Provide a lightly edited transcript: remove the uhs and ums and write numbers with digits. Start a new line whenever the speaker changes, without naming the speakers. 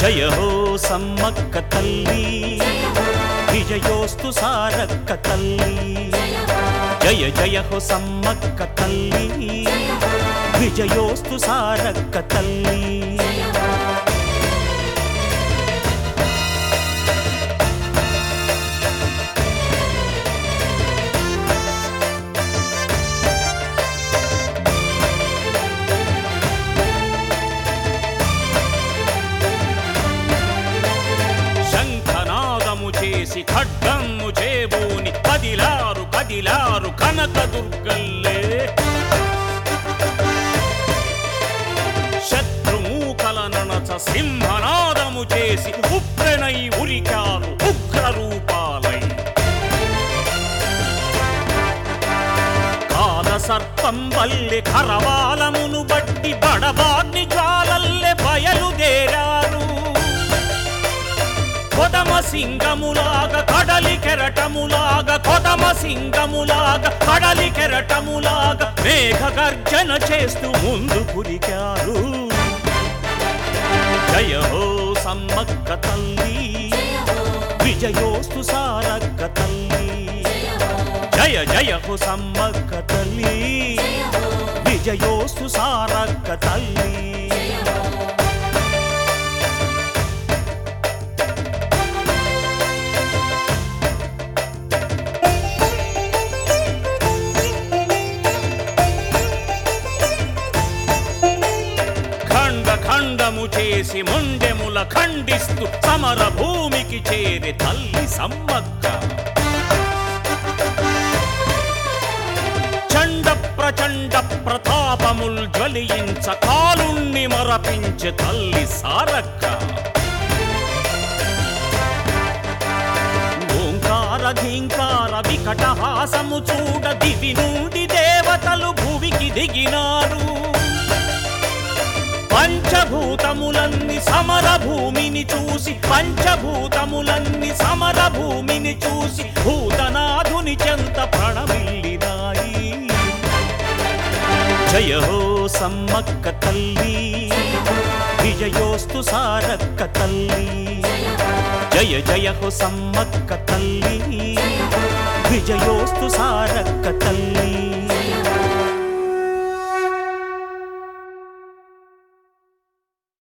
జయ హో సమ్మక్క తల్లి విజయోస్తు సారక్క తల్లి జయ జయ హో సమ్మక్క తల్లి విజయోస్తు సారక్క తల్లి చేసి ఖడ్గము చేబూని కదిలారు కదిలారు కనక దుర్గల్లే శత్రుమూకల ననచ సింహనాదము చేసి ఉప్రెనై ఉరికారు ఉగ్ర రూపాలై కాల సర్పం వల్లే కరవాలమును బట్టి బడబాగ్ని జ్వాలల్లే బయలుదేరారు కొదమ సింగములాగా కడలి కెరటములాగా కొదమ సింగములాగా కడలి కెరటములాగా మేఘ గర్జన చేస్తూ ముందు కురికారు జయ హో సమ్మక్క తల్లి విజయోస్తు సారక్క తల్లి జయ జయ హో సమ్మక్క తల్లి విజయోస్తు సారక్క తల్లి ఖండము చేసి ముండెముల ఖండిస్తూ సమర భూమికి చేరి తల్లి సమ్మక్క చండ ప్రచండ ప్రతాపముల్ జ్వలించ కాలుణ్ణి మరపించే తల్లి సారక్క ఓంకార ఘీంకార వికటహాసము చూడ దివి నుండి దేవతలు భువికి దిగినారు పంచభూతములన్నీ సమర భూమిని చూసి పంచభూతములన్నీ సమర భూమిని చూసి భూతనాథుని చెంత ప్రణమిల్లినాయి జయ హో సమ్మక్క తల్లి విజయోస్తు సారక్క తల్లి జయ జయ హో సమ్మక్క తల్లి విజయోస్తు సారక్క తల్లి